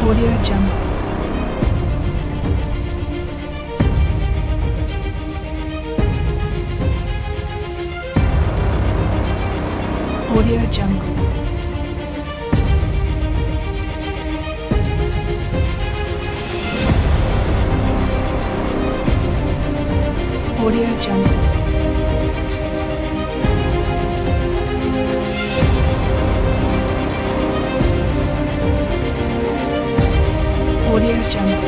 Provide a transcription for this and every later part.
Audio Jungle. Audio Jungle. Audio Jungle. Audio Jungle.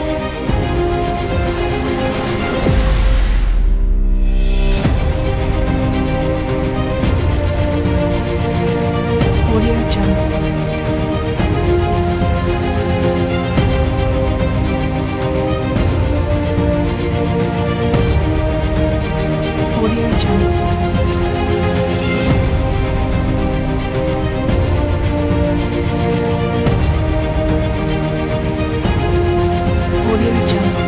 Audio Jungle. Audio Jungle. Audio Jungle.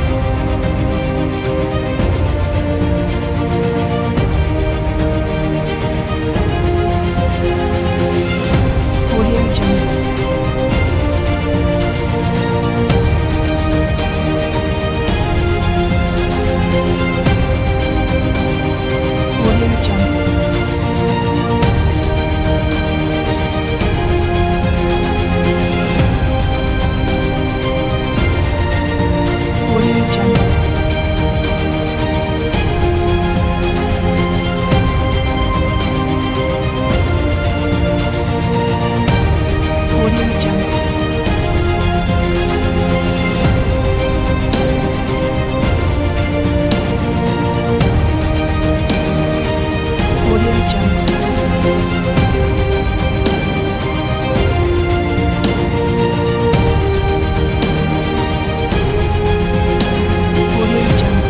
Audio Jungle. Audio Jungle. Audio Jungle. Audio Jungle. Audio Jungle. Audio Jungle.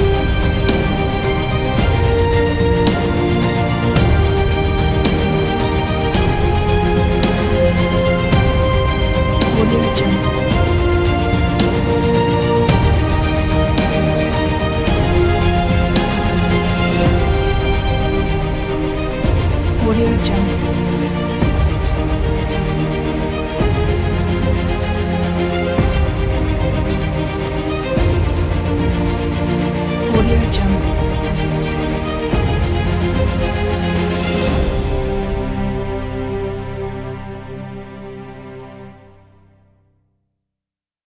Audio Jungle. Audio Jungle.